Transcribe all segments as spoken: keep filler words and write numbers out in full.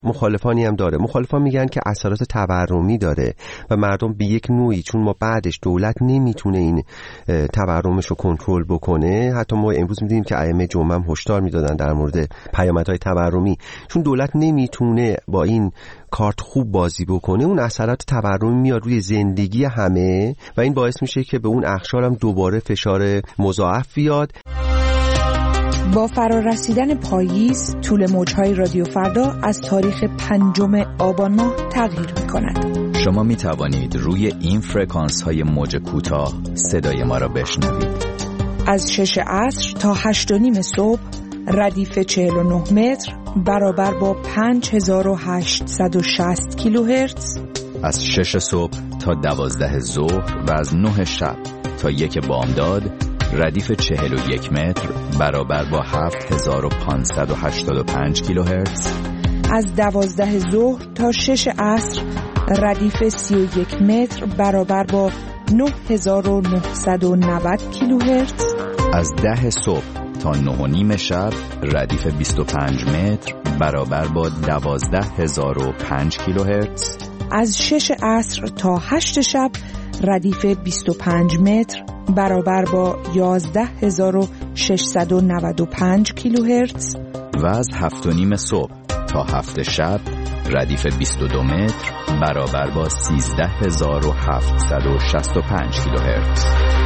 مخالفانی هم داره. مخالفان میگن که اثرات تورمی داره و مردم به یک نوعی، چون ما بعدش دولت نمیتونه این تورمش رو کنترل بکنه، حتی ما امروز میدونیم که ائمه جمعه هم هشدار میدادن در مورد پیامدهای تورمی، چون دولت نمیتونه با این کارت خوب بازی بکنه، اون اثرات تورمی میاد روی زندگی همه و این باعث میشه که به اون اقشار هم دوباره فشار مضاعف بیاد. با فرارسیدن پاییز، طول موج‌های رادیو فردا از تاریخ پنجم آبان ماه تغییر می‌کند. شما می‌توانید روی این فرکانس‌های موج کوتاه صدای ما را بشنوید. از شش عصر تا هشت و نیم صبح، ردیف چهل و نه متر برابر با پنج هزار و هشتصد و شصت کیلوهرتز. از شش صبح تا دوازده ظهر و از نه شب تا یک بامداد، ردیف چهل و یک متر برابر با هفت هزار و پانصد و هشتاد و پنج کیلوهرتز. از دوازده ظهر تا شش عصر، ردیف سی و یک متر برابر با نه هزار و نهصد و نود کیلوهرتز. از ده صبح تا نه و نیم شب، ردیف بیست و پنج متر برابر با دوازده هزار و پنج کیلوهرتز. از شش عصر تا هشت شب، ردیف بیست و پنج متر برابر با یازده هزار و ششصد و نود و پنج کیلوهرتز. و از هفت و نیم صبح تا هفت شب، ردیف بیست و دو متر برابر با سیزده هزار و هفتصد و شصت و پنج کیلوهرتز.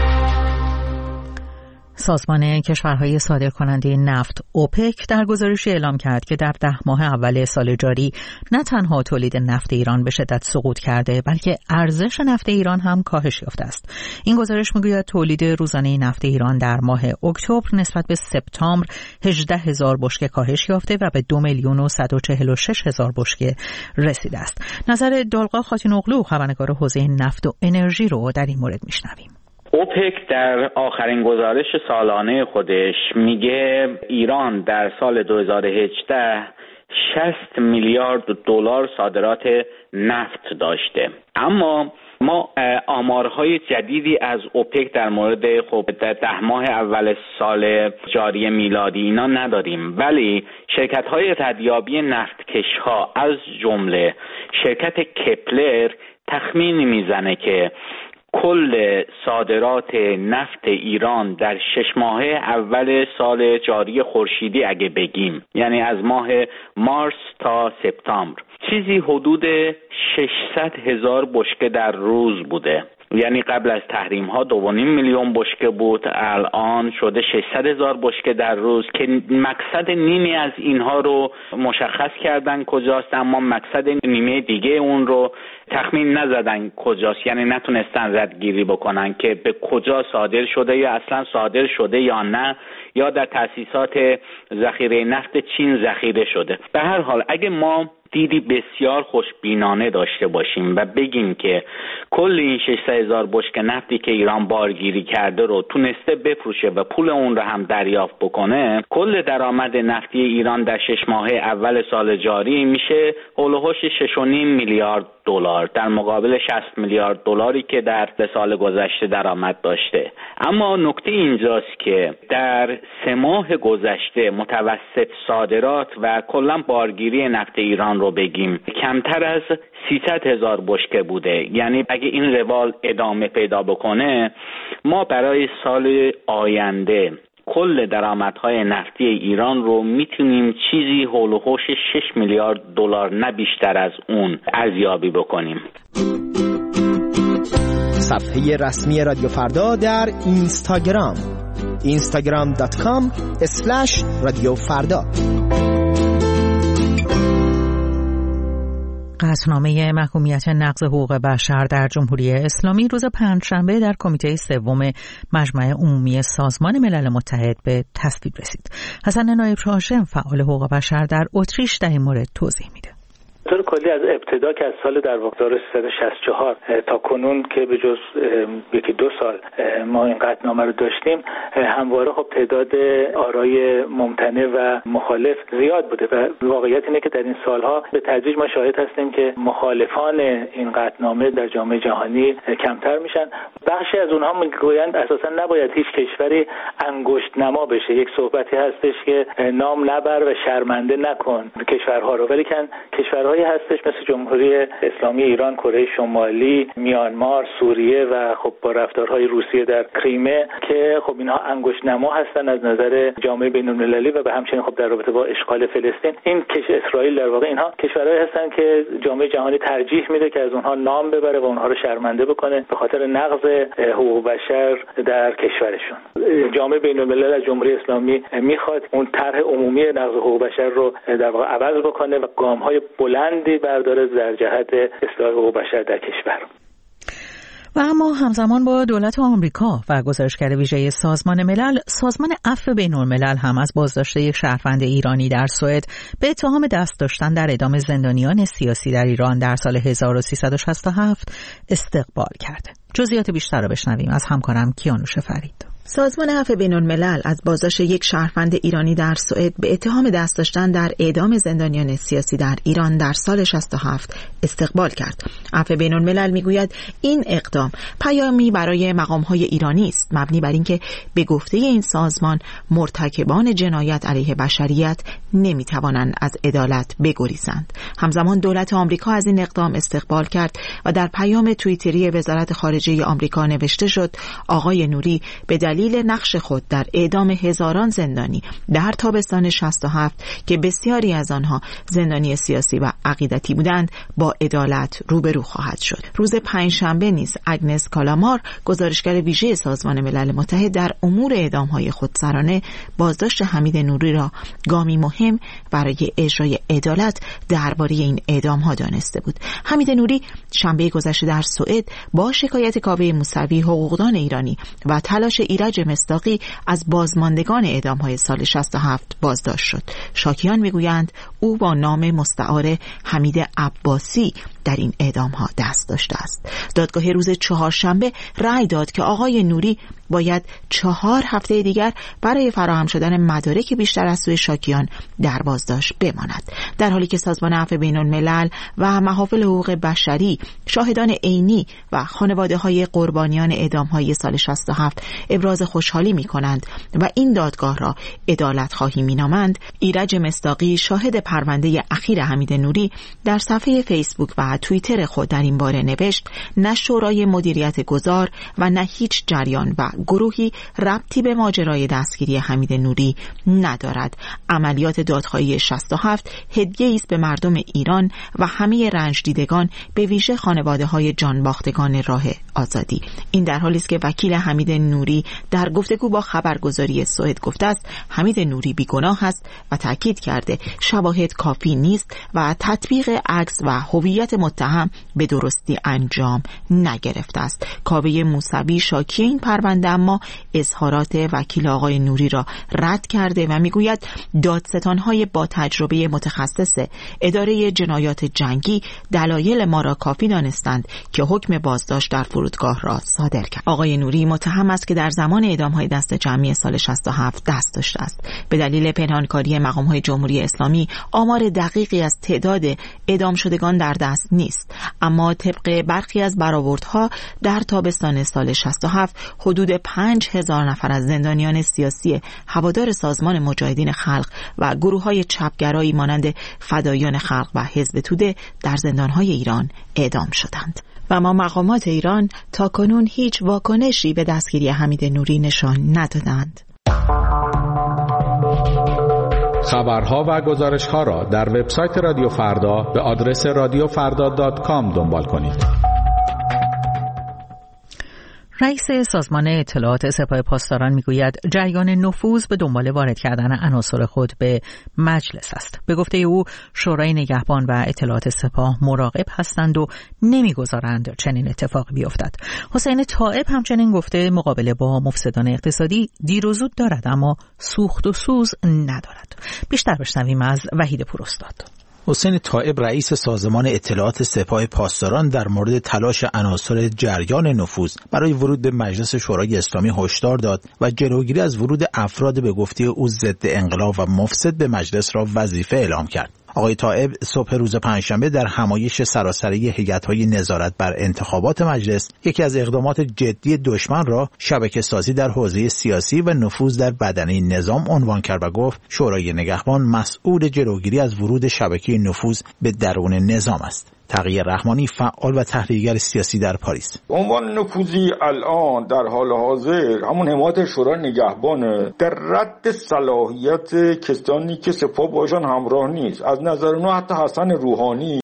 سازمان کشورهای صادرکننده نفت اوپک در گزارشی اعلام کرد که در ده ماه اول سال جاری نه تنها تولید نفت ایران به شدت سقوط کرده، بلکه ارزش نفت ایران هم کاهش یافته است. این گزارش میگوید تولید روزانه نفت ایران در ماه اکتبر نسبت به سپتامبر هجده هزار بشکه کاهش یافته و به دو میلیون و صد و چهل و شش هزار بشکه رسیده است. نظر دالقا خاتونوغلو، خبرنگار حوزه نفت و انرژی رو در این مورد میشنویم. اوپک در آخرین گزارش سالانه خودش میگه ایران در سال دو هزار و هجده شصت میلیارد دلار صادرات نفت داشته، اما ما آمارهای جدیدی از اوپک در مورد خب در ده ماه اول سال جاری میلادی اینا نداریم، ولی شرکت‌های ردیابی نفتکش‌ها از جمله شرکت کپلر تخمین میزنه که کل صادرات نفت ایران در شش ماهه اول سال جاری خورشیدی اگه بگیم، یعنی از ماه مارس تا سپتامبر، چیزی حدود ششصد هزار بشکه در روز بوده. یعنی قبل از تحریم ها دو و نیم میلیون بشکه بود، الان شده ششصد هزار بشکه در روز، که مقصد نیمی از اینها رو مشخص کردن کجاست، اما مقصد نیمه دیگه اون رو تخمین نزدن کجاست، یعنی نتونستن ردگیری بکنن که به کجا صادر شده یا اصلا صادر شده یا نه، یا در تأسیسات ذخیره نفت چین ذخیره شده. به هر حال اگه ما دیدی بسیار خوشبینانه داشته باشیم و بگیم که کل این ششصد هزار بشکه نفتی که ایران بارگیری کرده رو تونسته بفروشه و پول اون رو هم دریافت بکنه، کل درآمد نفتی ایران در شش ماه اول سال جاری میشه هولوش شش و نیم میلیارد دلار در مقابل شصت میلیارد دلاری که در سال گذشته درآمد داشته. اما نکته اینجاست که در سه ماه گذشته متوسط صادرات و کلا بارگیری نفت ایران رو بگیم کمتر از سیصد هزار بشکه بوده. یعنی اگه این روال ادامه پیدا بکنه، ما برای سال آینده کل درآمدهای نفتی ایران رو میتونیم چیزی حول و حوش شش میلیارد دلار نه بیشتر از اون ارزیابی بکنیم. صفحه رسمی رادیو فردا در اینستاگرام اینستاگرام دات کام اسلش رادیو فردا. قطعنامه محکومیت نقض حقوق بشر در جمهوری اسلامی روز پنجشنبه در کمیته سوم مجمع عمومی سازمان ملل متحد به تصویب رسید. حسن نایب هاشم، فعال حقوق بشر در اتریش، در این مورد توضیح میده. طور کلی از ابتدا که از سال در واقع هزار و سیصد و شصت و چهار تا کنون که به جز یکی دو سال ما این قطعنامه رو داشتیم، همواره خب تعداد آرای ممتنع و مخالف زیاد بوده و واقعیت اینه که در این سالها به تدریج ما شاهد هستیم که مخالفان این قطعنامه در جامعه جهانی کمتر میشن. بخشی از اونها میگویند اساسا نباید هیچ کشوری انگشت نما بشه. یک صحبتی هستش که نام نبر و شرمنده نکن کشورها رو، ولی کن کشورهایی هستش مثل جمهوری اسلامی ایران، کره شمالی، میانمار، سوریه و خب با رفتارهای روسیه در کریمه که خب اینها انگشت نما هستن از نظر جامعه بین‌المللی و به همچنین خب در رابطه با اشغال فلسطین. این کش اسرائیل در واقع اینها کشورهایی هستن که جامعه جهانی ترجیح میده که از اونها نام ببره و اونها رو شرمنده بکنه به خاطر نقض حقوق بشر در کشورشون. جامعه بین‌الملل از جمهوری اسلامی میخواد اون طرح عمومی نقض حقوق بشر رو در واقع عوض بکنه و گام‌های بلندی برداره در جهت اصلاح حقوق بشر در کشور. و اما همزمان با دولت آمریکا و گزارشگر ویژه سازمان ملل، سازمان عفو بین‌الملل هم از بازداشت یک شهروند ایرانی در سوئد به اتهام دست داشتن در اعدام زندانیان سیاسی در ایران در سال هزار و سیصد و شصت و هفت استقبال کرده. جزئیات بیشتر را بشنویم از همکارم کیانوش فرید. سازمان عفو بین‌الملل از بازداشت یک شهروند ایرانی در سوئد به اتهام دست داشتن در اعدام زندانیان سیاسی در ایران در سال شصت و هفت استقبال کرد. عفو بین‌الملل میگوید این اقدام پیامی برای مقام‌های ایرانی است، مبنی بر اینکه به گفته این سازمان مرتکبان جنایت علیه بشریت نمی‌توانند از عدالت بگریزند. همزمان دولت آمریکا از این اقدام استقبال کرد و در پیام توییتری وزارت خارجه آمریکا نوشته شد آقای نوری به دلیل نقش خود در اعدام هزاران زندانی در تابستان شصت و هفت که بسیاری از آنها زندانی سیاسی و عقیدتی بودند با عدالت روبرو خواهد شد. روز پنجشنبه نیز اگنس کالامار، گزارشگر ویژه سازمان ملل متحد در امور اعدام‌های خودسرانه، بازداشت حمید نوری را گامی مهم برای اجرای عدالت درباره این اعدام‌ها دانسته بود. حمید نوری شنبه گذشته در سوئد با شکایت کاوه موسوی، حقوقدان ایرانی و تلاش ایرج مصداقی از بازماندگان اعدام‌های سال شصت و هفت بازداشت شد. شاکیان میگویند او با نام مستعار حمید عباسی در این اعدام‌ها دست داشته است. دادگاه روز چهارشنبه رأی داد که آقای نوری باید چهار هفته دیگر برای فراهم شدن مدارک بیشتر از سوی شاکیان در بازداشت بماند، در حالی که سازمان عفو بین‌الملل و محافل حقوق بشری، شاهدان عینی و خانواده‌های قربانیان اعدام‌های سال شصت و هفت ابراز خوشحالی می‌کنند و این دادگاه را عدالت خواهی می‌نامند. ایرج مصداقی، شاهد پرونده اخیر حمید نوری، در صفحه فیسبوک و توییتر خود در این باره نوشت نه شورای مدیریت گذار و نه هیچ جریان و گروهی ربطی به ماجرای دستگیری حمید نوری ندارد. عملیات دادخواهی شصت و هفت هدیه‌ای است به مردم ایران و همه رنج دیدگان، به ویژه خانواده‌های جانباختگان راه آزادی. این در حالی است که وکیل حمید نوری در گفتگو با خبرگزاری سوئد گفته است حمید نوری بیگناه است و تاکید کرده شواهد کافی نیست و تطبیق عکس و هویت متهم به درستی انجام نگرفته است. کاوه موسوی شاکی این پرونده اما اظهارات وکیل آقای نوری را رد کرده و میگوید دادستان‌های با تجربه متخصص اداره جنایات جنگی دلایل ما را کافی دانستند که حکم بازداشت در فرودگاه را صادر کرد. آقای نوری متهم است که در زمان اعدام‌های دست جمعی سال شصت و هفت دست داشته است. به دلیل پنهانکاری مقام‌های جمهوری اسلامی آمار دقیقی از تعداد اعدام شدگان در دست نیست، اما طبق برخی از برآوردها در تابستان سال شصت و هفت حدود پنج هزار نفر از زندانیان سیاسی هوادار سازمان مجاهدین خلق و گروه‌های چپگرایی مانند فدایان خلق و حزب توده در زندان‌های ایران اعدام شدند. و ما مقامات ایران تا کنون هیچ واکنشی به دستگیری حمید نوری نشان ندادند. خبرها و گزارش‌ها را در وبسایت رادیو فردا به آدرس رادیو فردا دات کام دنبال کنید. رئیس سازمان اطلاعات سپاه پاسداران میگوید جریان نفوذ به دنبال وارد کردن عناصر خود به مجلس است. به گفته او شورای نگهبان و اطلاعات سپاه مراقب هستند و نمیگذارند چنین اتفاقی بیفتد. حسین طائب همچنین گفته مقابله با مفسدان اقتصادی دیر و زود دارد اما سوخت و سوز ندارد. بیشتر بشنویم از وحید پوراستاد. حسین طائب رئیس سازمان اطلاعات سپاه پاسداران در مورد تلاش عناصر جریان نفوذ برای ورود به مجلس شورای اسلامی هشدار داد و جلوگیری از ورود افراد به گفته او ضد انقلاب و مفسد به مجلس را وظیفه اعلام کرد. آقای طائب صبح روز پنجشنبه در همایش سراسری هیئت‌های نظارت بر انتخابات مجلس یکی از اقدامات جدی دشمن را شبکه‌سازی در حوزه سیاسی و نفوذ در بدنه نظام عنوان کرد و گفت شورای نگهبان مسئول جلوگیری از ورود شبکه نفوذ به درون نظام است. تقی رحمانی فعال و تحلیلگر سیاسی در پاریس: عنوان نفوذی الان در حال حاضر همون حمایت شورای نگهبانه در رد صلاحیت کسانی که سپاه باشان همراه نیست. از نظر ما حتی حسن روحانی